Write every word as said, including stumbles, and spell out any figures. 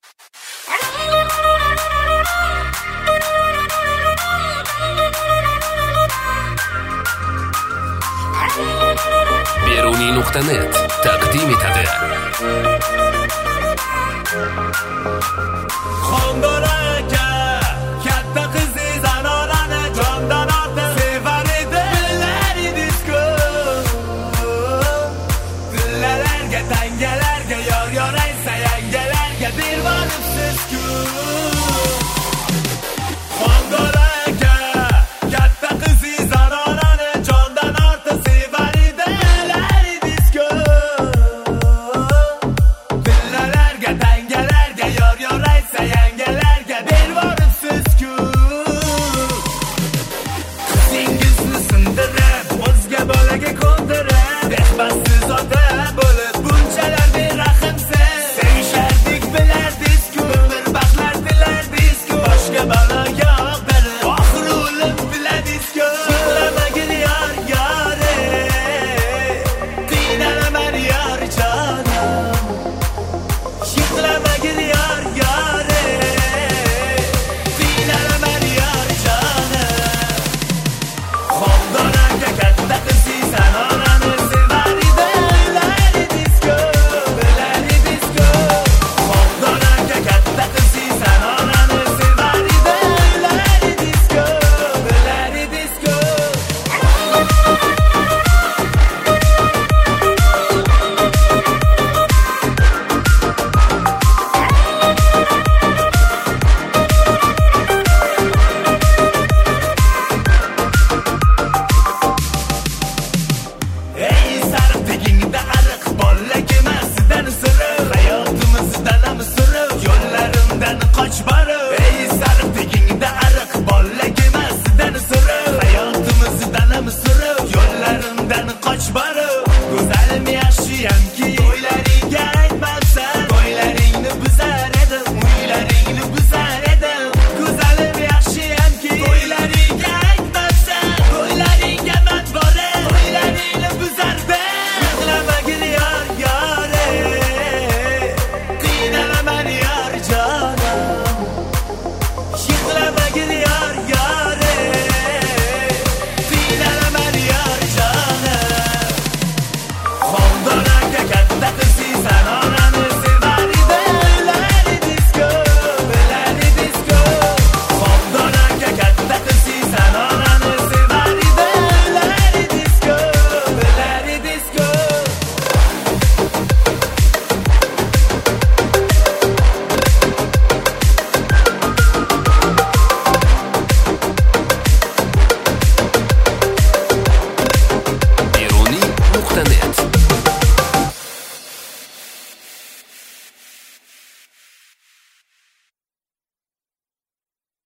beruniy nuqta net taqdim etadi. Xondor aka, katta qiziz Anorani jondan ortiq sevar edi. Billari disko, dillalarga, tangalarga, yor yor aytsa yangalarga bervoribsiz-ku. Xondor aka, katta qiziz Anorani jondan ortiq sevar edi. Billari disko, dillalarga, tangalarga, yor yor aytsa yangalarga bervoribsiz-ku. Qizingizni sindirib, o'zga bolaga ko'ndirib, behbassiz ota